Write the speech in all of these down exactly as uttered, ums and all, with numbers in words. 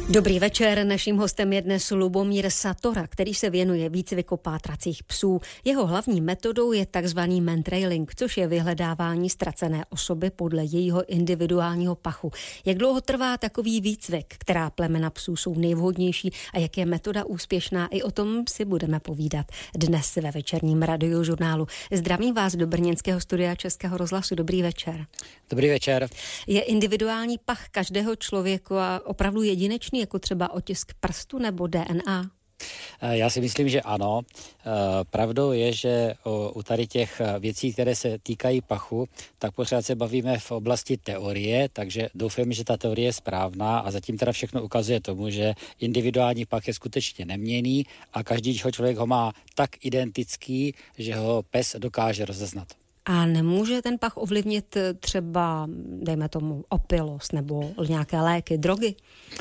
Dobrý večer, naším hostem je dnes Lubomír Satora, který se věnuje výcviku pátracích psů. Jeho hlavní metodou je takzvaný mantrailing, což je vyhledávání ztracené osoby podle jejího individuálního pachu. Jak dlouho trvá takový výcvik, která plemena psů jsou nejvhodnější a jak je metoda úspěšná, i o tom si budeme povídat dnes ve večerním radiožurnálu. Zdravím vás do brněnského studia Českého rozhlasu. Dobrý večer. Dobrý večer. Je individuální pach každého člověka opravdu jedinečný, jako třeba otisk prstu nebo D N A? Já si myslím, že ano. Pravdou je, že u tady těch věcí, které se týkají pachu, tak pořád se bavíme v oblasti teorie, takže doufám, že ta teorie je správná a zatím teda všechno ukazuje tomu, že individuální pach je skutečně neměnný a každý člověk ho má tak identický, že ho pes dokáže rozeznat. A nemůže ten pach ovlivnit třeba, dejme tomu, opilost nebo nějaké léky, drogy?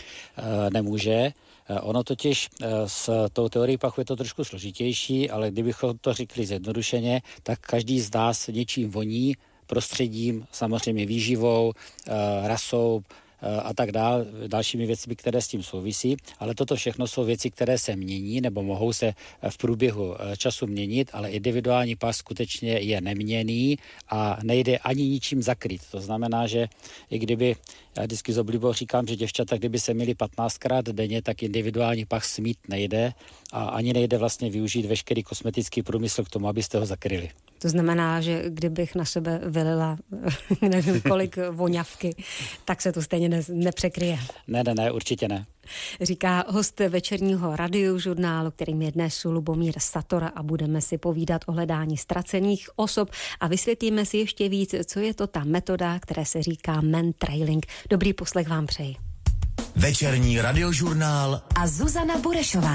Nemůže. Ono totiž s tou teorií pachu je to trošku složitější, ale kdybychom to řekli zjednodušeně, tak každý z nás něčím voní, prostředím, samozřejmě výživou, rasou a tak dál, dalšími věcmi, které s tím souvisí, ale toto všechno jsou věci, které se mění nebo mohou se v průběhu času měnit, ale individuální pach skutečně je neměnný a nejde ani ničím zakryt. To znamená, že i kdyby, já vždycky z oblibou říkám, že děvčata, kdyby se měli patnáctkrát denně, tak individuální pach smít nejde a ani nejde vlastně využít veškerý kosmetický průmysl k tomu, abyste ho zakryli. To znamená, že kdybych na sebe vylila nevím kolik voňavky, tak se to stejně ne, nepřekryje. Ne, ne, ne, určitě ne. Říká host večerního radiožurnálu, kterým je dnes Lubomír Satora a budeme si povídat o hledání ztracených osob a vysvětlíme si ještě víc, co je to ta metoda, které se říká mantrailing. Dobrý poslech vám přeji. Večerní radiožurnál a Zuzana Burešová.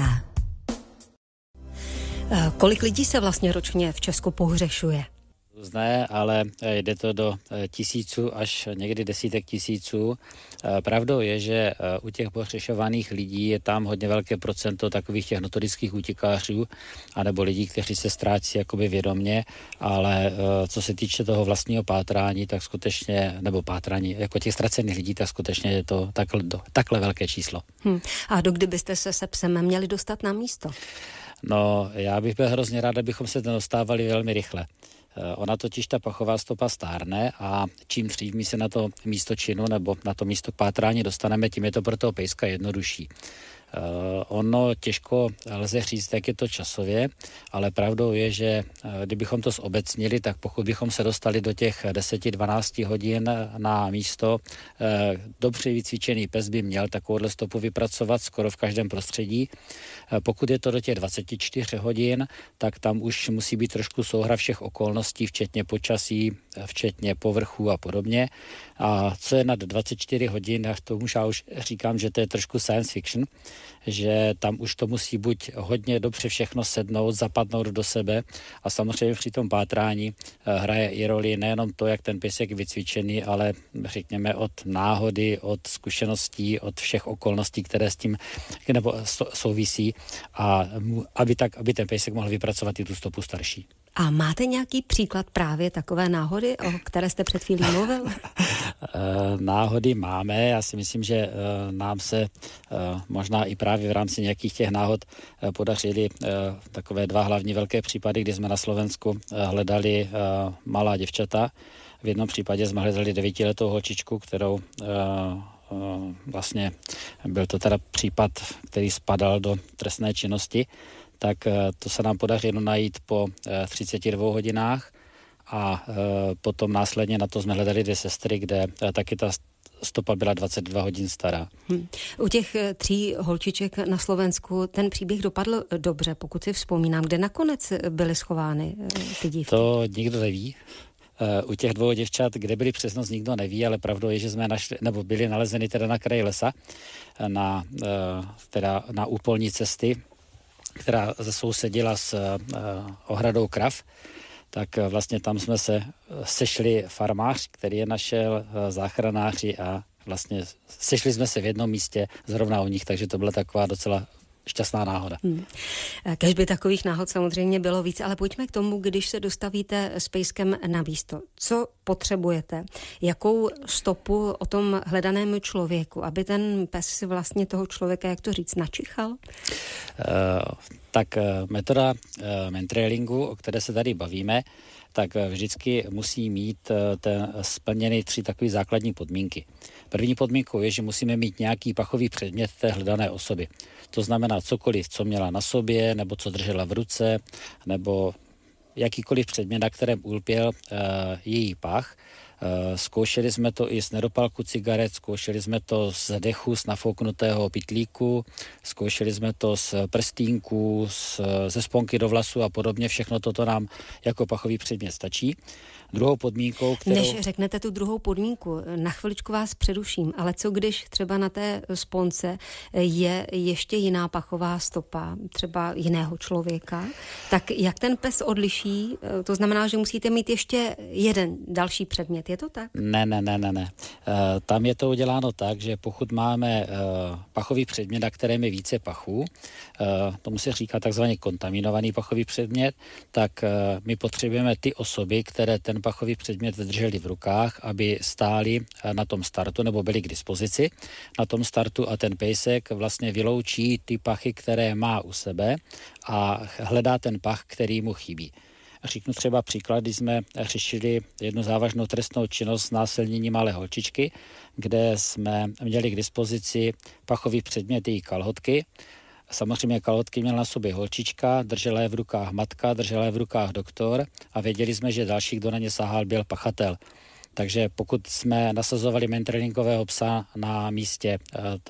Kolik lidí se vlastně ročně v Česku pohřešuje? Ne, ale jde to do tisíců až někdy desítek tisíců. Pravdou je, že u těch pohřešovaných lidí je tam hodně velké procento takových těch notorických útěkářů, anebo lidí, kteří se ztrácí jakoby vědomě, ale co se týče toho vlastního pátrání, tak skutečně, nebo pátrání jako těch ztracených lidí, tak skutečně je to takhle, takhle velké číslo. Hmm. A dokdy byste se se psem měli dostat na místo? No, já bych byl hrozně rád, abychom se dostávali velmi rychle. Ona totiž ta pachová stopa stárne a čím dřív my se na to místo činu nebo na to místo pátrání dostaneme, tím je to pro toho pejska jednodušší. Uh, ono těžko lze říct, jak je to časově, ale pravdou je, že uh, kdybychom to zobecnili, tak pokud bychom se dostali do těch deset až dvanáct hodin na místo, uh, dobře vycvičený pes by měl takovouhle stopu vypracovat skoro v každém prostředí. Uh, pokud je to do těch dvacet čtyři hodin, tak tam už musí být trošku souhra všech okolností, včetně počasí, včetně povrchu a podobně. A co je nad dvacet čtyři hodin, já to už, já už říkám, že to je trošku science fiction, že tam už to musí buď hodně dobře všechno sednout, zapadnout do sebe a samozřejmě při tom pátrání hraje i roli nejenom to, jak ten pes je vycvičený, ale řekněme od náhody, od zkušeností, od všech okolností, které s tím nebo souvisí a aby, tak, aby ten pejsek mohl vypracovat i tu stopu starší. A máte nějaký příklad právě takové náhody, o které jste před chvílí mluvil? Náhody máme, já si myslím, že nám se možná i právě v rámci nějakých těch náhod podařily takové dva hlavní velké případy, kdy jsme na Slovensku hledali malá děvčata. V jednom případě jsme hledali devítiletou holčičku, kterou vlastně byl to teda případ, který spadal do trestné činnosti, tak to se nám podařilo najít po třiceti dvou hodinách a potom následně na to jsme hledali dvě sestry, kde taky ta stopa byla dvacet dva hodin stará. Hmm. U těch tří holčiček na Slovensku ten příběh dopadl dobře, pokud si vzpomínám. Kde nakonec byly schovány ty dívky? To nikdo neví. U těch dvou děvčat, kde byli přesnost, nikdo neví, ale pravdou je, že jsme našli, nebo byli nalezeny teda na kraji lesa, na, teda na úpolní cesty, která sousedila s uh, ohradou krav, tak uh, vlastně tam jsme se sešli farmář, který je našel, uh, záchranáři a vlastně sešli jsme se v jednom místě zrovna u nich, takže to byla taková docela šťastná náhoda. Hmm. Kež by takových náhod samozřejmě bylo víc, ale pojďme k tomu, když se dostavíte s pejskem na místo. Co potřebujete? Jakou stopu o tom hledanému člověku, aby ten pes si vlastně toho člověka, jak to říct, načichal? Uh, tak metoda uh, mentrailingu, o které se tady bavíme, tak vždycky musí mít ten splněny tři takové základní podmínky. První podmínkou je, že musíme mít nějaký pachový předmět té hledané osoby. To znamená cokoliv, co měla na sobě, nebo co držela v ruce, nebo jakýkoliv předmět, na kterém ulpěl uh, její pach. Uh, zkoušeli jsme to i z nedopalku cigaret, zkoušeli jsme to z dechu, z nafouknutého pytlíku, zkoušeli jsme to z prstínku, z, ze sponky do vlasu a podobně. Všechno toto nám jako pachový předmět stačí. Druhou podmínkou, kterou... Než řeknete tu druhou podmínku, na chviličku vás přeruším, ale co když třeba na té sponce je ještě jiná pachová stopa, třeba jiného člověka, tak jak ten pes odliší? To znamená, že musíte mít ještě jeden další předmět, je to tak? Ne, ne, ne, ne, ne. E, tam je to uděláno tak, že pokud máme e, pachový předmět, na kterém je více pachů, e, tomu se říká takzvaně kontaminovaný pachový předmět, tak e, my potřebujeme ty osoby, které ten pachový předmět drželi v rukách, aby stáli na tom startu nebo byli k dispozici na tom startu a ten pejsek vlastně vyloučí ty pachy, které má u sebe a hledá ten pach, který mu chybí. Říknu třeba příklad, když jsme řešili jednu závažnou trestnou činnost s násilněním malé holčičky, kde jsme měli k dispozici pachový předmět její kalhotky. Samozřejmě kalhotky měla na sobě holčička, držela je v rukách matka, držela je v rukách doktor a věděli jsme, že další, kdo na ně sahal, byl pachatel. Takže pokud jsme nasazovali mentrailingového psa na místě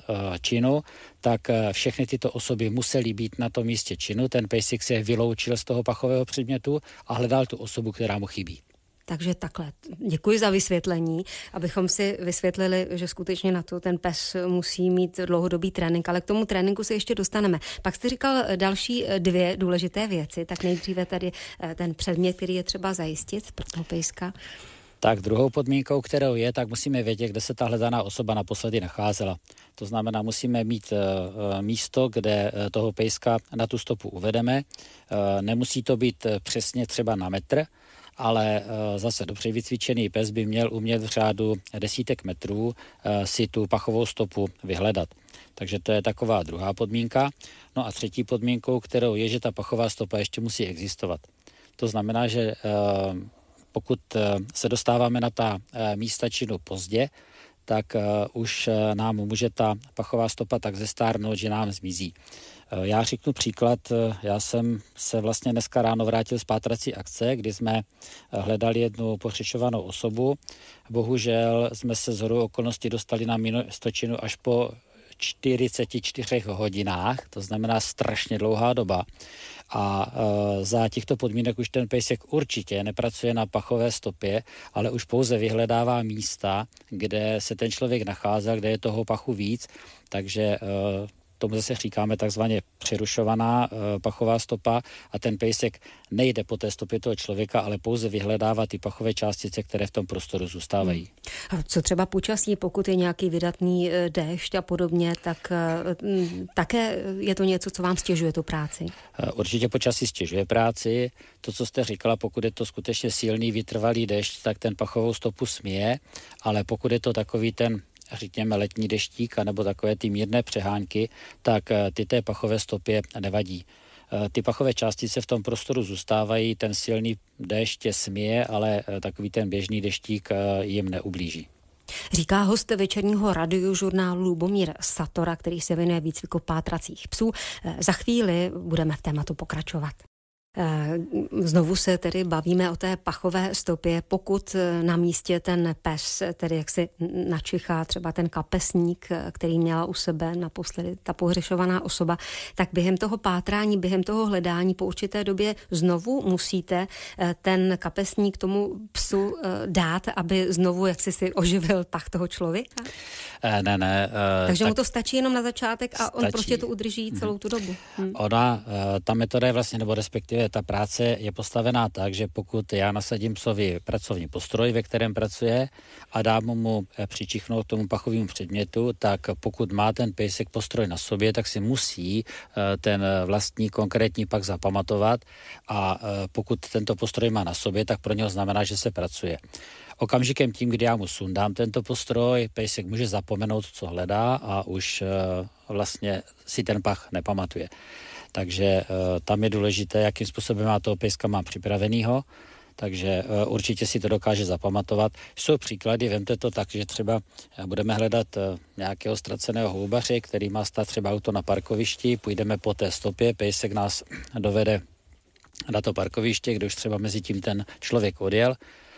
činu, tak všechny tyto osoby musely být na tom místě činu. Ten pejsek se vyloučil z toho pachového předmětu a hledal tu osobu, která mu chybí. Takže takhle. Děkuji za vysvětlení, abychom si vysvětlili, že skutečně na to ten pes musí mít dlouhodobý trénink, ale k tomu tréninku se ještě dostaneme. Pak jste říkal další dvě důležité věci, tak nejdříve tady ten předmět, který je třeba zajistit pro toho pejska. Tak druhou podmínkou, kterou je, tak musíme vědět, kde se ta hledaná osoba naposledy nacházela. To znamená, musíme mít uh, místo, kde uh, toho pejska na tu stopu uvedeme. Uh, nemusí to být přesně třeba na metr, ale uh, zase dobře vycvičený pes by měl umět v řádu desítek metrů uh, si tu pachovou stopu vyhledat. Takže to je taková druhá podmínka. No a třetí podmínkou, kterou je, že ta pachová stopa ještě musí existovat. To znamená, že uh, pokud se dostáváme na ta místa činu pozdě, tak už nám může ta pachová stopa tak zestárnout, že nám zmizí. Já řeknu příklad, já jsem se vlastně dneska ráno vrátil z pátrací akce, kdy jsme hledali jednu pohřešovanou osobu. Bohužel jsme se shodou okolností dostali na místo činu až po čtyřiceti čtyřech hodinách, to znamená strašně dlouhá doba. A e, za těchto podmínek už ten pejsek určitě nepracuje na pachové stopě, ale už pouze vyhledává místa, kde se ten člověk nacházel, kde je toho pachu víc, takže e, tomu zase říkáme takzvaně přerušovaná e, pachová stopa a ten pejsek nejde po té stopě toho člověka, ale pouze vyhledává ty pachové částice, které v tom prostoru zůstávají. Hmm. A co třeba počasí, pokud je nějaký vydatný déšť a podobně, tak m, také je to něco, co vám stěžuje tu práci? Určitě počasí stěžuje práci. To, co jste říkala, pokud je to skutečně silný, vytrvalý déšť, tak ten pachovou stopu směje, ale pokud je to takový ten řekněme letní deštík nebo takové ty mírné přehánky, tak ty té pachové stopě nevadí. Ty pachové částice v tom prostoru zůstávají, ten silný déšť je směje, ale takový ten běžný deštík jim neublíží. Říká host večerního radiožurnálu Lubomír Satora, který se věnuje výcviku pátracích psů. Za chvíli budeme v tématu pokračovat. Znovu se tedy bavíme o té pachové stopě. Pokud na místě ten pes, tedy jak si načichá třeba ten kapesník, který měla u sebe naposledy ta pohřešovaná osoba, tak během toho pátrání, během toho hledání po určité době znovu musíte ten kapesník tomu psu dát, aby znovu jak si si oživil pach toho člověka? E, ne, ne. E, Takže tak mu to stačí jenom na začátek a stačí. On prostě to udrží celou tu dobu. Hmm. Ona, ta metoda je vlastně, nebo respektive ta práce je postavená tak, že pokud já nasadím psovi pracovní postroj, ve kterém pracuje a dám mu přičichnout tomu pachovému předmětu, tak pokud má ten pejsek postroj na sobě, tak si musí ten vlastní konkrétní pak zapamatovat a pokud tento postroj má na sobě, tak pro něho znamená, že se pracuje. Okamžikem tím, kdy já mu sundám tento postroj, pejsek může zapomenout, co hledá a už vlastně si ten pach nepamatuje. Takže tam je důležité, jakým způsobem má toho pejska mám připravenýho, takže určitě si to dokáže zapamatovat. Jsou příklady, vemte to tak, že třeba budeme hledat nějakého ztraceného houbaře, který má stát třeba auto na parkovišti, půjdeme po té stopě, pejsek nás dovede na to parkoviště, kde už třeba mezi tím ten člověk odjel.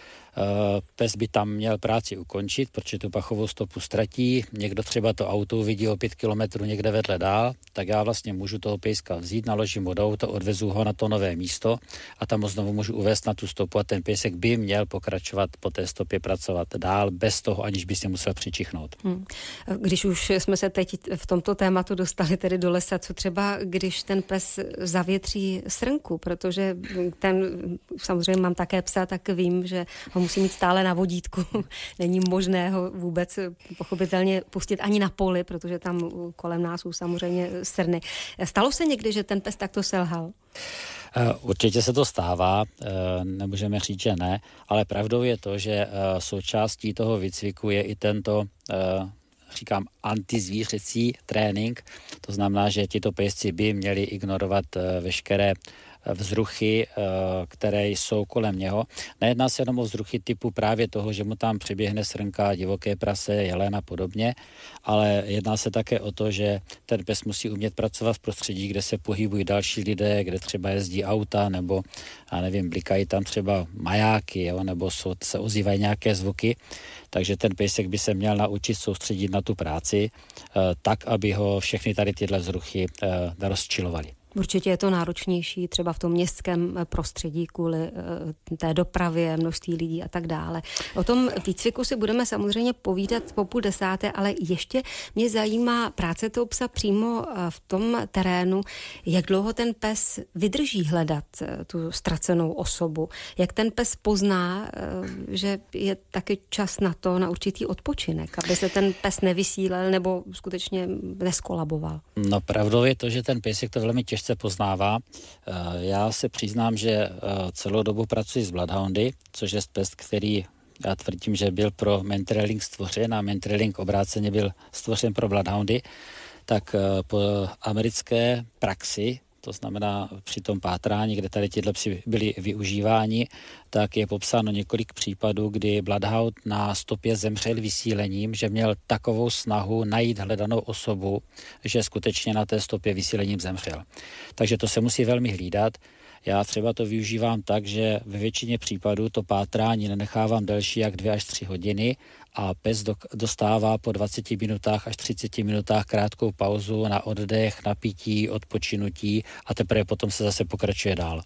Pes by tam měl práci ukončit, protože tu pachovou stopu ztratí. Někdo třeba to auto uvidí o pět kilometrů někde vedle dál, tak já vlastně můžu toho pejska vzít, naložím ho do auta, odvezu ho na to nové místo a tam ho znovu můžu uvést na tu stopu a ten pejsek by měl pokračovat po té stopě pracovat dál, bez toho, aniž by si musel přičichnout. Hmm. Když už jsme se teď v tomto tématu dostali tedy do lesa, co třeba, když ten pes zavětří srnku, protože ten, samozřejmě mám také psa, tak vím, že ho musí mít stále na vodítku. Není možné ho vůbec pochopitelně pustit ani na poli, protože tam kolem nás jsou samozřejmě srny. Stalo se někdy, že ten pes takto selhal? Určitě se to stává, nemůžeme říct, že ne, ale pravdou je to, že součástí toho výcviku je i tento, říkám, antizvířecí trénink. To znamená, že tito pejsci by měli ignorovat veškeré vzruchy, které jsou kolem něho. Nejedná se jenom o vzruchy typu právě toho, že mu tam přiběhne srnka, divoké prase, jelen a podobně, ale jedná se také o to, že ten pes musí umět pracovat v prostředí, kde se pohybují další lidé, kde třeba jezdí auta, nebo, já nevím, blikají tam třeba majáky, jo, nebo jsou, se ozývají nějaké zvuky. Takže ten pejsek by se měl naučit soustředit na tu práci, tak, aby ho všechny tady tyhle vzruchy rozčilovaly. Určitě je to náročnější třeba v tom městském prostředí kvůli té dopravě, množství lidí a tak dále. O tom výcviku si budeme samozřejmě povídat po půl desáté, ale ještě mě zajímá práce toho psa přímo v tom terénu, jak dlouho ten pes vydrží hledat tu ztracenou osobu, jak ten pes pozná, že je taky čas na to, na určitý odpočinek, aby se ten pes nevysílel nebo skutečně neskolaboval. No pravdou je to, že ten pes to velmi těžce se poznává. Já se přiznám, že celou dobu pracuji s bloodhoundy, což je pes, který já tvrdím, že byl pro mentrailing stvořen a mentrailing obráceně byl stvořen pro bloodhoundy, tak po americké praxi, to znamená při tom pátrání, kde tady tyhle psi byli využíváni, tak je popsáno několik případů, kdy bloodhound na stopě zemřel vysílením, že měl takovou snahu najít hledanou osobu, že skutečně na té stopě vysílením zemřel. Takže to se musí velmi hlídat. Já třeba to využívám tak, že ve většině případů to pátrání nenechávám delší jak dvě až tři hodiny a pes do, dostává po dvaceti minutách až třiceti minutách krátkou pauzu na oddech, na pití, odpočinutí a teprve potom se zase pokračuje dál.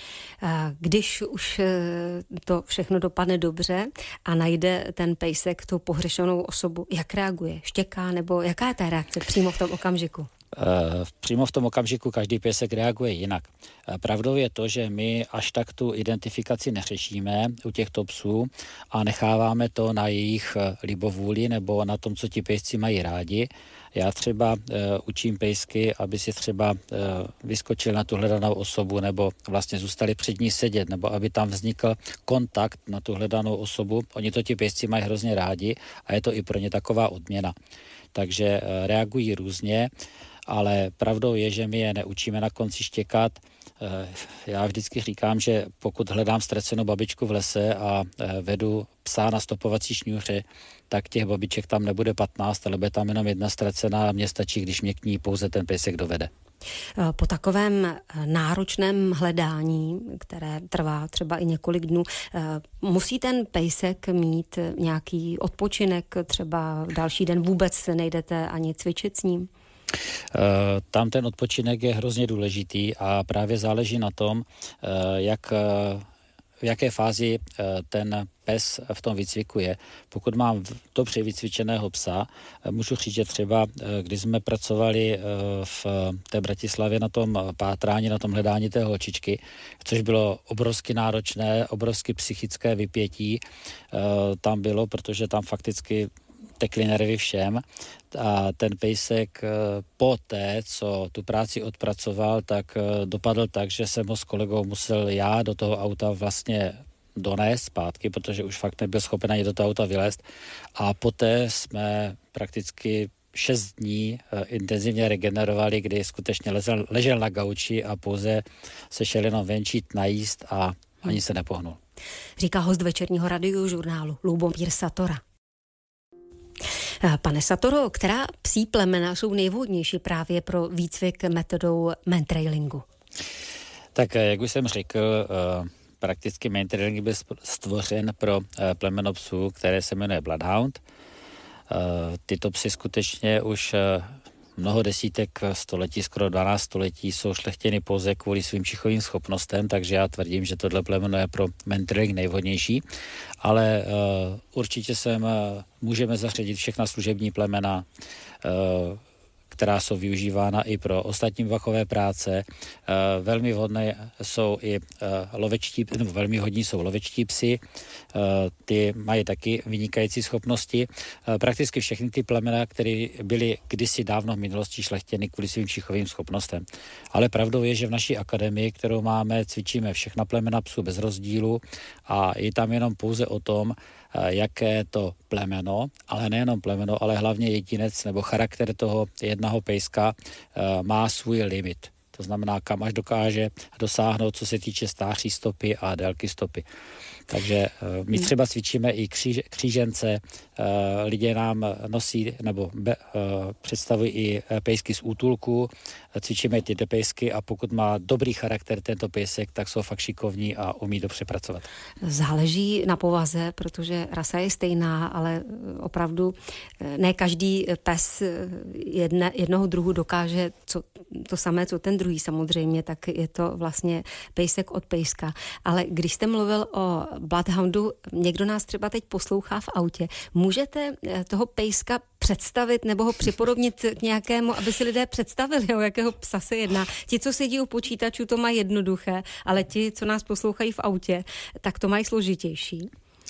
Když už to všechno dopadne dobře a najde ten pejsek tu pohřešenou osobu, jak reaguje? Štěká nebo jaká je ta reakce přímo v tom okamžiku? Přímo v tom okamžiku každý pejsek reaguje jinak. Pravdou je to, že my až tak tu identifikaci neřešíme u těchto psů a necháváme to na jejich libovůli nebo na tom, co ti pejsci mají rádi. Já třeba uh, učím pejsky, aby si třeba uh, vyskočil na tu hledanou osobu nebo vlastně zůstali před ní sedět, nebo aby tam vznikl kontakt na tu hledanou osobu. Oni to ti pejsci mají hrozně rádi a je to i pro ně taková odměna. Takže uh, reagují různě, ale pravdou je, že my je neučíme na konci štěkat. Já vždycky říkám, že pokud hledám ztracenou babičku v lese a vedu psa na stopovací šňůře, tak těch babiček tam nebude patnáct, ale bude tam jenom jedna ztracená a mně stačí, když mě k ní pouze ten pejsek dovede. Po takovém náročném hledání, které trvá třeba i několik dnů, musí ten pejsek mít nějaký odpočinek, třeba další den vůbec nejdete ani cvičit s ním? Tam ten odpočinek je hrozně důležitý a právě záleží na tom, jak v jaké fázi ten pes v tom výcviku je. Pokud mám dobře vycvičeného psa, můžu říct, že třeba, když jsme pracovali v té Bratislavě na tom pátrání, na tom hledání té holčičky, což bylo obrovsky náročné, obrovsky psychické vypětí tam bylo, protože tam fakticky tekly nervy všem a ten pejsek po té, co tu práci odpracoval, tak dopadl tak, že jsem ho s kolegou musel já do toho auta vlastně donést zpátky, protože už fakt nebyl schopen ani do toho auta vylézt a poté jsme prakticky šest dní intenzivně regenerovali, kdy skutečně ležel, ležel na gauči a pouze se šel jenom venčit, najíst a ani se nepohnul. Říká host večerního radiožurnálu Lubomír Satora. Pane Satoro, která psí plemena jsou nejvhodnější právě pro výcvik metodou mantrailingu? Tak, jak už jsem řekl, prakticky mantrailing byl stvořen pro plemeno psů, které se jmenuje Bloodhound. Tyto psy skutečně už mnoho desítek století, skoro dvanáct století jsou šlechtěny pouze kvůli svým čichovým schopnostem, takže já tvrdím, že tohle plemeno je pro mantrailing nejvhodnější, ale uh, určitě sem uh, můžeme zařadit všechna služební plemena, uh, která jsou využívána i pro ostatní vachové práce. Uh, velmi vhodné jsou i uh, lovečtí, nebo velmi hodní jsou lovečtí psi. Uh, ty mají taky vynikající schopnosti. Uh, prakticky všechny ty plemena, které byly kdysi dávno v minulosti šlechtěny kvůli svým čichovým schopnostem. Ale pravdou je, že v naší akademii, kterou máme, cvičíme všechna plemena psů bez rozdílu a je tam jenom pouze o tom, jaké to plemeno, ale nejenom plemeno, ale hlavně jedinec nebo charakter toho jednoho pejska má svůj limit. To znamená, kam až dokáže dosáhnout, co se týče stáří stopy a délky stopy. Takže my třeba cvičíme i kříž, křížence, lidé nám nosí nebo be, představují i pejsky z útulku, cvičíme ty pejsky a pokud má dobrý charakter tento pejsek, tak jsou fakt šikovní a umí dobře pracovat. Záleží na povaze, protože rasa je stejná, ale opravdu ne každý pes jedne, jednoho druhu dokáže co, to samé, co ten druhý samozřejmě, tak je to vlastně pejsek od pejska. Ale když jste mluvil o Bloodhoundu, někdo nás třeba teď poslouchá v autě. Můžete toho pejska představit nebo ho připodobnit k nějakému, aby si lidé představili, o jakého psa se jedná. Ti, co sedí u počítačů, to mají jednoduché, ale ti, co nás poslouchají v autě, tak to mají složitější.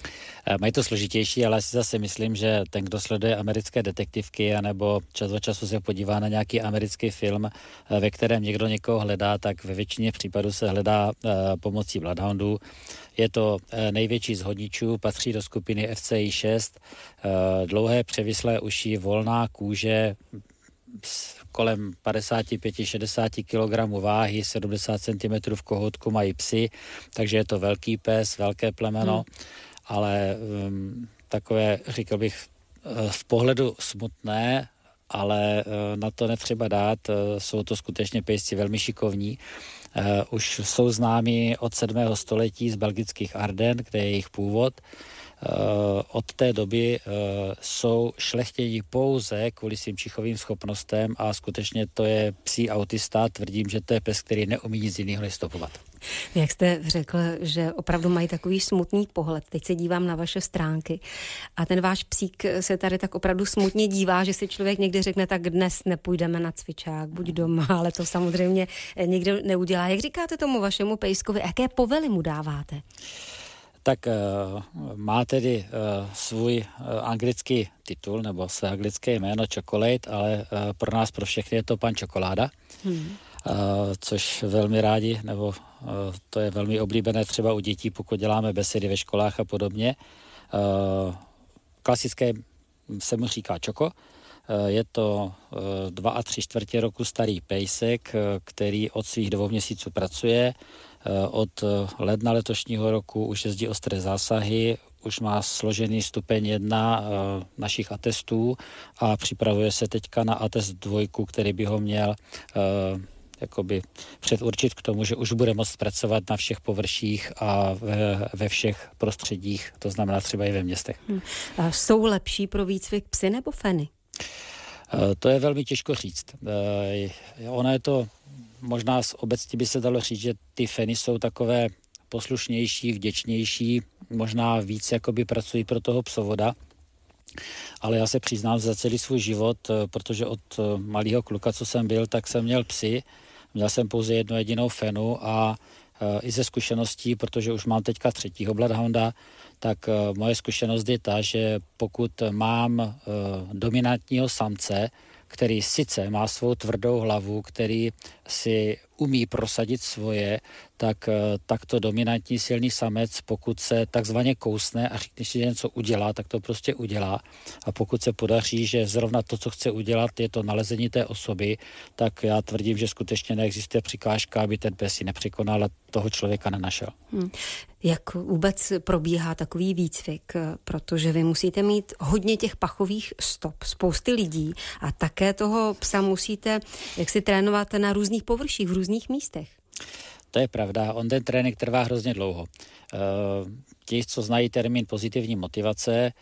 Mají to složitější, ale si zase myslím, že ten, kdo sleduje americké detektivky anebo čas od času se podívá na nějaký americký film, ve kterém někdo někoho hledá, tak ve většině případů se hledá pomocí Bloodhoundů. Je to největší z hodničů, patří do skupiny F C I šest, dlouhé převislé uši, volná kůže, kolem padesát pět až šedesát kilogramů váhy, sedmdesát centimetrů v kohoutku mají psy, takže je to velký pes, velké plemeno. Hmm. Ale um, takové, říkal bych, v pohledu smutné, ale uh, na to netřeba dát. Uh, jsou to skutečně pejsci velmi šikovní. Uh, už jsou známí od sedmého století z belgických Arden, kde je jejich původ. Uh, od té doby uh, jsou šlechtěni pouze kvůli svým čichovým schopnostem a skutečně to je psí autista. Tvrdím, že to je pes, který neumí nic jiného než stopovat. Jak jste řekl, že opravdu mají takový smutný pohled. Teď se dívám na vaše stránky a ten váš psík se tady tak opravdu smutně dívá, že si člověk někdy řekne, tak dnes nepůjdeme na cvičák, buď doma, ale to samozřejmě nikdo neudělá. Jak říkáte tomu vašemu pejskovi, jaké povely mu dáváte? Tak uh, má tedy uh, svůj uh, anglický titul nebo své anglické jméno Chocolate, ale uh, pro nás, pro všechny je to pan Čokoláda. Hmm. Uh, což velmi rádi, nebo uh, to je velmi oblíbené třeba u dětí, pokud děláme besedy ve školách a podobně. Uh, klasické se mu říká Čoko. Uh, je to uh, dva a tři čtvrtě roku starý pejsek, uh, který od svých dvou měsíců pracuje. Uh, od uh, ledna letošního roku už jezdí ostré zásahy, už má složený stupeň jedna uh, našich atestů a připravuje se teďka na atest dvojku, který by ho měl uh, jakoby předurčit k tomu, že už bude moct pracovat na všech površích a ve, ve všech prostředích, to znamená třeba i ve městech. Hmm. A jsou lepší pro výcvik psy nebo feny? Uh, to je velmi těžko říct. Uh, ono je to, možná obecně by se dalo říct, že ty feny jsou takové poslušnější, vděčnější, možná víc jakoby pracují pro toho psovoda. Ale já se přiznám za celý svůj život, protože od malého kluka, co jsem byl, tak jsem měl psy. Měl jsem pouze jednu jedinou fenu a i ze zkušeností, protože už mám teďka třetího bloodhounda, tak moje zkušenost je ta, že pokud mám dominantního samce, který sice má svou tvrdou hlavu, který si umí prosadit svoje, tak takto dominantní silný samec, pokud se takzvaně kousne a řekne si, že něco udělá, tak to prostě udělá. A pokud se podaří, že zrovna to, co chce udělat, je to nalezení té osoby, tak já tvrdím, že skutečně neexistuje překážka, aby ten pes ji nepřekonal a toho člověka nenašel. Hmm. Jak vůbec probíhá takový výcvik? Protože vy musíte mít hodně těch pachových stop, spousty lidí a také toho psa musíte jak si trénovat na různých površích, v různých místech. To je pravda, on ten trénink trvá hrozně dlouho. Ti, co znají termín pozitivní motivace,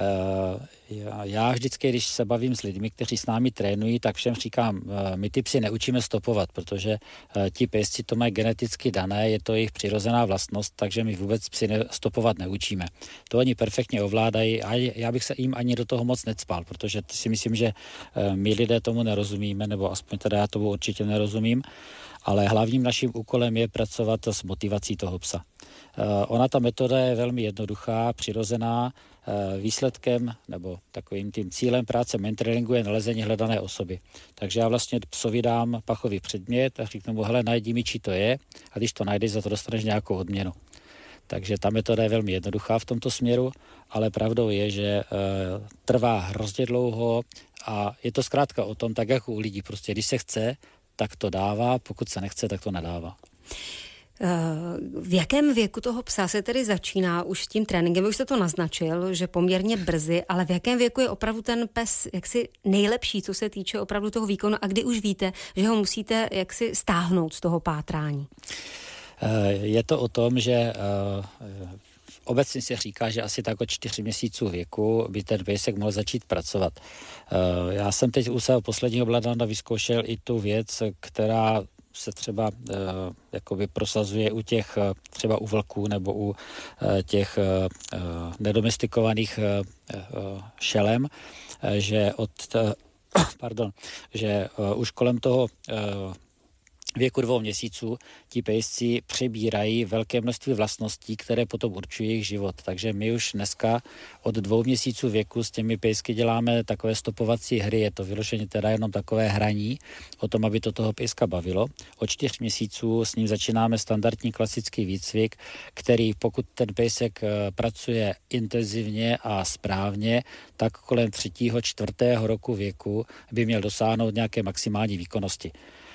já vždycky, když se bavím s lidmi, kteří s námi trénují, tak všem říkám, my ty psy neučíme stopovat, protože ti pejsci to mají geneticky dané, je to jejich přirozená vlastnost, takže my vůbec psy stopovat neučíme. To oni perfektně ovládají a já bych se jim ani do toho moc necpal, protože si myslím, že my lidé tomu nerozumíme, nebo aspoň teda já tomu určitě nerozumím, ale hlavním naším úkolem je pracovat s motivací toho psa. Ona ta metoda je velmi jednoduchá, přirozená. Výsledkem nebo takovým tím cílem práce mentoringu je nalezení hledané osoby. Takže já vlastně psovi dám pachový předmět a řeknu mu, hele, najdi mi, či to je, a když to najdeš, za to dostaneš nějakou odměnu. Takže ta metoda je velmi jednoduchá v tomto směru, ale pravdou je, že e, trvá hrozně dlouho a je to zkrátka o tom, tak jako u lidí, prostě když se chce, tak to dává, pokud se nechce, tak to nedává. V jakém věku toho psa se tedy začíná už s tím tréninkem? Vy už jste to naznačil, že poměrně brzy, ale v jakém věku je opravdu ten pes jaksi nejlepší, co se týče opravdu toho výkonu a kdy už víte, že ho musíte jaksi stáhnout z toho pátrání? Je to o tom, že obecně se říká, že asi tak od čtyři měsíců věku by ten pejsek mohl začít pracovat. Já jsem teď u svého posledního bloodhounda vyzkoušel i tu věc, která se třeba uh, jakoby prosazuje u těch uh, třeba u vlků nebo u uh, těch uh, nedomestikovaných uh, uh, šelem, uh, že od uh, pardon, že uh, už kolem toho uh, věku dvou měsíců ti pejsci přebírají velké množství vlastností, které potom určují jejich život. Takže my už dneska od dvou měsíců věku s těmi pejsky děláme takové stopovací hry. Je to vyloženě teda jenom takové hraní o tom, aby to toho pejska bavilo. Od čtyř měsíců s ním začínáme standardní klasický výcvik, který pokud ten pejsek pracuje intenzivně a správně, tak kolem třetího, čtvrtého roku věku by měl dosáhnout nějaké maximální výkonnosti.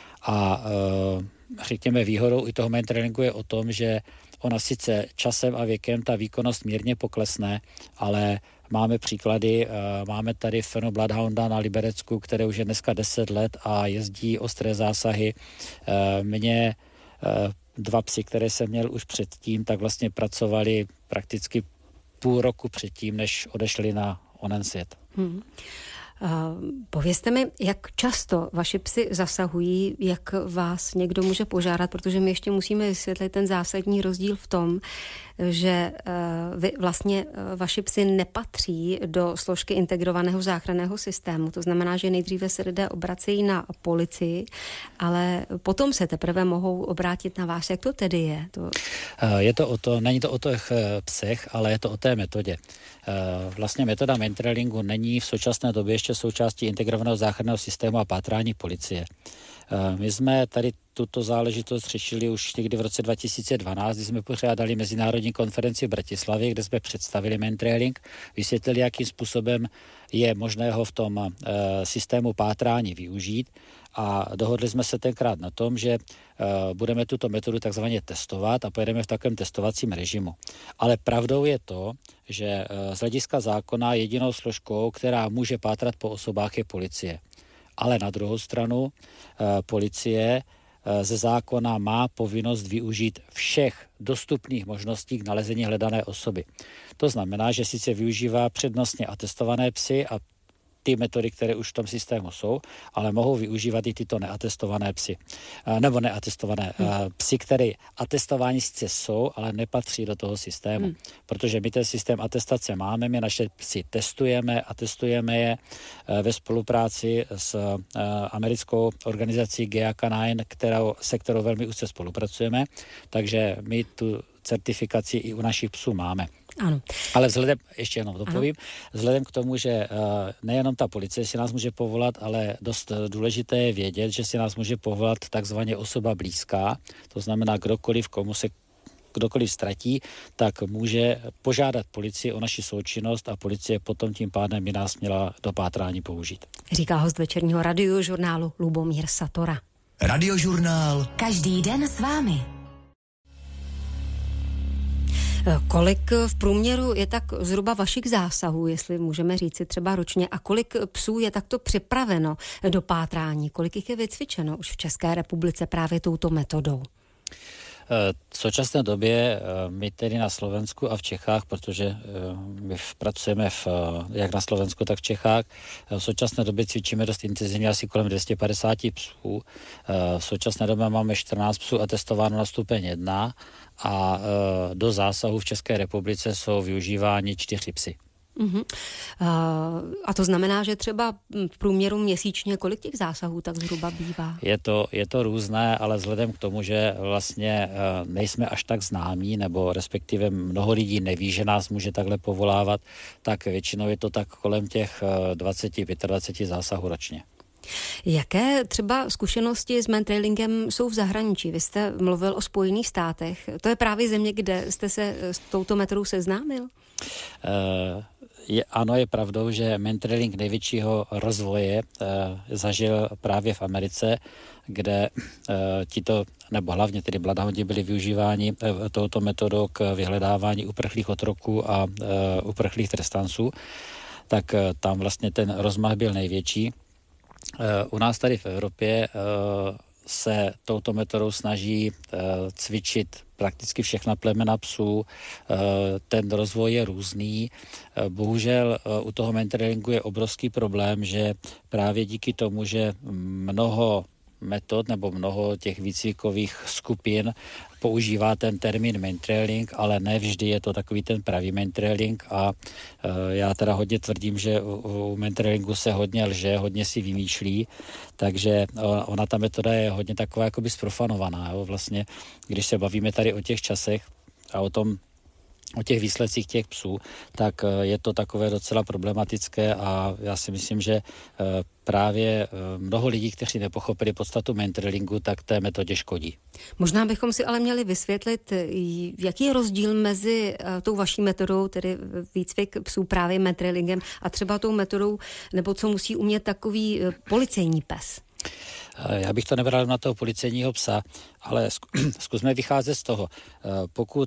A e, řekněme výhodou i toho mentréninku je o tom, že ona sice časem a věkem ta výkonnost mírně poklesne, ale máme příklady, e, máme tady Fenu bloodhounda na Liberecku, které už je dneska deset let a jezdí ostré zásahy. E, mě e, dva psy, které jsem měl už předtím, tak vlastně pracovali prakticky půl roku předtím, než odešli na onen svět. Hmm. Uh, povězte mi, jak často vaši psi zasahují, jak vás někdo může požádat, protože my ještě musíme vysvětlit ten zásadní rozdíl v tom, že uh, vy vlastně uh, vaši psi nepatří do složky integrovaného záchranného systému. To znamená, že nejdříve se lidé obracejí na policii, ale potom se teprve mohou obrátit na vás. Jak to tedy je? To... Je to o to, není to o těch psech, ale je to o té metodě. Vlastně metoda mentoringu není v současné době ještě součástí integrovaného záchranného systému a pátrání policie. My jsme tady tuto záležitost řešili už někdy v roce dva tisíce dvanáct, kdy jsme pořádali mezinárodní konferenci v Bratislavě, kde jsme představili mentoring, vysvětlili, jakým způsobem je možné ho v tom uh, systému pátrání využít a dohodli jsme se tenkrát na tom, že uh, budeme tuto metodu takzvaně testovat a pojedeme v takovém testovacím režimu. Ale pravdou je to, že uh, z hlediska zákona jedinou složkou, která může pátrat po osobách, je policie. Ale na druhou stranu uh, policie ze zákona má povinnost využít všech dostupných možností k nalezení hledané osoby. To znamená, že sice využívá přednostně atestované psy a ty metody, které už v tom systému jsou, ale mohou využívat i tyto neatestované psy. Nebo neatestované hmm. psy, které atestování sice jsou, ale nepatří do toho systému. Hmm. Protože my ten systém atestace máme, my naše psy testujeme a testujeme je ve spolupráci s americkou organizací G A Canine, kterou, se kterou velmi úzce spolupracujeme, takže my tu certifikaci i u našich psů máme. Ano. Ale vzhledem, ještě jenom dopovím, vzhledem k tomu, že uh, nejenom ta policie si nás může povolat, ale dost důležité je vědět, že si nás může povolat takzvaně osoba blízká, to znamená kdokoliv, komu se kdokoliv ztratí, tak může požádat policii o naši součinnost a policie potom tím pádem by nás měla do pátrání použít. Říká host večerního radiožurnálu Lubomír Satora. Radiožurnál. Každý den s vámi. Kolik v průměru je tak zhruba vašich zásahů, jestli můžeme říci třeba ročně, a kolik psů je takto připraveno do pátrání? Kolik jich je vycvičeno už v České republice právě touto metodou? V současné době my tedy na Slovensku a v Čechách, protože my pracujeme v, jak na Slovensku, tak v Čechách, v současné době cvičíme dost intenzivně asi kolem dvě stě padesát psů. V současné době máme čtrnáct psů atestováno na stupeň jedna a do zásahu v České republice jsou využíváni čtyři psy. Uh-huh. A to znamená, že třeba v průměru měsíčně kolik těch zásahů tak zhruba bývá? Je to, je to různé, ale vzhledem k tomu, že vlastně nejsme až tak známí, nebo respektive mnoho lidí neví, že nás může takhle povolávat, tak většinou je to tak kolem těch dvacet až dvacet pět zásahů ročně. Jaké třeba zkušenosti s mantrailingem jsou v zahraničí? Vy jste mluvil o Spojených státech. To je právě země, kde jste se s touto metodou seznámil? Uh, je, ano, je pravdou, že mantrailing největšího rozvoje uh, zažil právě v Americe, kde uh, tito, nebo hlavně tedy bloodhoundi byli využíváni uh, touto metodou k vyhledávání uprchlých otroků a uh, uprchlých trestanců. Tak uh, tam vlastně ten rozmach byl největší. U nás tady v Evropě se touto metodou snaží cvičit prakticky všechna plemena psů. Ten rozvoj je různý. Bohužel u toho mantrailingu je obrovský problém, že právě díky tomu, že mnoho metod nebo mnoho těch výcvikových skupin používá ten termín mantrailing, ale ne vždy je to takový ten pravý mantrailing a e, já teda hodně tvrdím, že u, u mantrailingu se hodně lže, hodně si vymýšlí, takže ona ta metoda je hodně taková jakoby zprofanovaná. Jo? Vlastně, když se bavíme tady o těch časech a o tom, o těch výsledcích těch psů, tak je to takové docela problematické a já si myslím, že právě mnoho lidí, kteří nepochopili podstatu mantrailingu, tak té metodě škodí. Možná bychom si ale měli vysvětlit, jaký je rozdíl mezi tou vaší metodou, tedy výcvik psů právě mantrailingem, a třeba tou metodou, nebo co musí umět takový policejní pes. Já bych to nebral na toho policejního psa, ale zkusme vycházet z toho. Pokud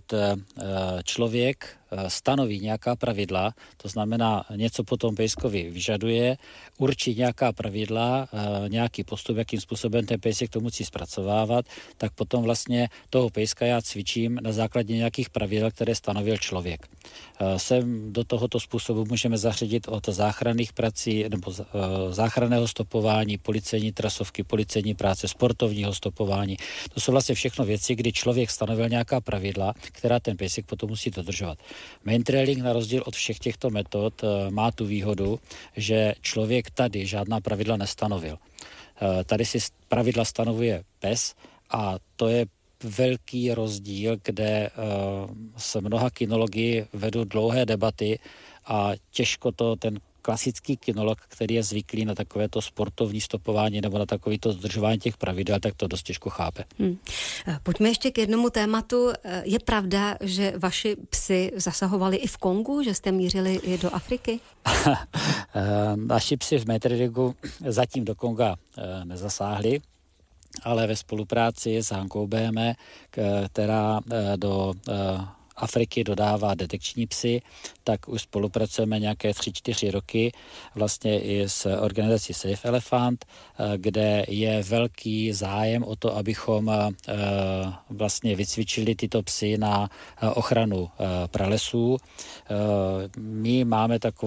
člověk stanoví nějaká pravidla, to znamená něco po tom pejskovi vyžaduje, určí nějaká pravidla, nějaký postup, jakým způsobem ten pejsek to musí zpracovávat, tak potom vlastně toho pejska já cvičím na základě nějakých pravidel, které stanovil člověk. Sem do tohoto způsobu můžeme zařadit od záchranných prací nebo záchranného stopování, policejní trasovky, policejní práce, sportovního stopování. To jsou vlastně všechno věci, kdy člověk stanovil nějaká pravidla, která ten pejsek potom musí dodržovat. Mantrailing na rozdíl od všech těchto metod má tu výhodu, že člověk tady žádná pravidla nestanovil. Tady si pravidla stanovuje pes a to je velký rozdíl, kde s mnoha kynology vedou dlouhé debaty a těžko to ten klasický kynolog, který je zvyklý na takovéto sportovní stopování nebo na takovéto dodržování těch pravidel, tak to dost těžko chápe. Hmm. Pojďme ještě k jednomu tématu. Je pravda, že vaši psi zasahovali i v Kongu, že jste mířili i do Afriky? Naši psi v mantrailingu zatím do Konga nezasáhli, ale ve spolupráci s Hankou B M, která do Afriky dodává detekční psy, tak už spolupracujeme nějaké tři čtyři roky vlastně i s organizací Safe Elephant, kde je velký zájem o to, abychom vlastně vycvičili tyto psy na ochranu pralesů. My máme takovou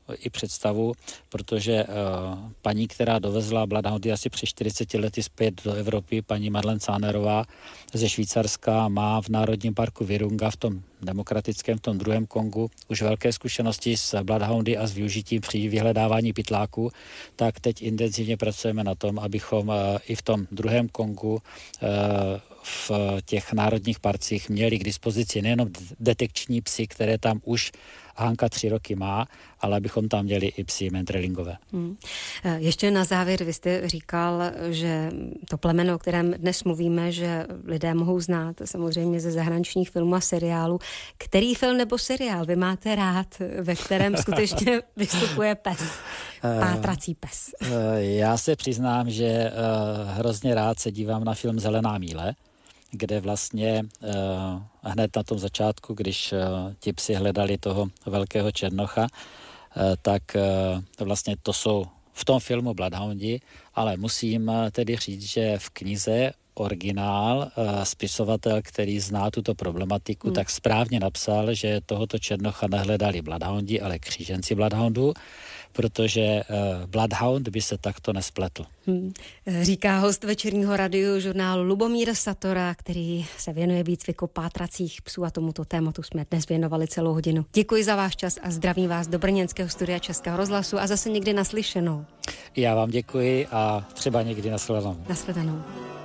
i představu, protože uh, paní, která dovezla Bloodhoundy asi před čtyřiceti lety zpět do Evropy, paní Madeleine Zahnerová ze Švýcarska, má v Národním parku Virunga v tom demokratickém, v tom druhém Kongu už velké zkušenosti s Bloodhoundy a s využitím při vyhledávání pytláků, tak teď intenzivně pracujeme na tom, abychom uh, i v tom druhém Kongu uh, v těch národních parcích měli k dispozici nejenom detekční psy, které tam už Hanka tři roky má, ale abychom tam měli i psy mentrelingové. Hmm. Ještě na závěr, vy jste říkal, že to plemeno, o kterém dnes mluvíme, že lidé mohou znát samozřejmě ze zahraničních filmů a seriálů. Který film nebo seriál vy máte rád, ve kterém skutečně vystupuje pes? Pátrací pes. Já se přiznám, že hrozně rád se dívám na film Zelená míle, kde vlastně uh, hned na tom začátku, když uh, ti psi hledali toho velkého černocha, uh, tak uh, vlastně to jsou v tom filmu Bloodhoundi, ale musím uh, tedy říct, že v knize originál, uh, spisovatel, který zná tuto problematiku, hmm. tak správně napsal, že tohoto černocha nehledali Bloodhoundi, ale kříženci Bloodhoundů, protože uh, Bloodhound by se takto nespletl. Hmm. Říká host večerního radiožurnálu Lubomír Satora, který se věnuje výcviku pátracích psů a tomuto tématu jsme dnes věnovali celou hodinu. Děkuji za váš čas a zdravím vás do brněnského studia Českého rozhlasu a zase někdy naslyšenou. Já vám děkuji a třeba někdy nashledanou. Nashledanou.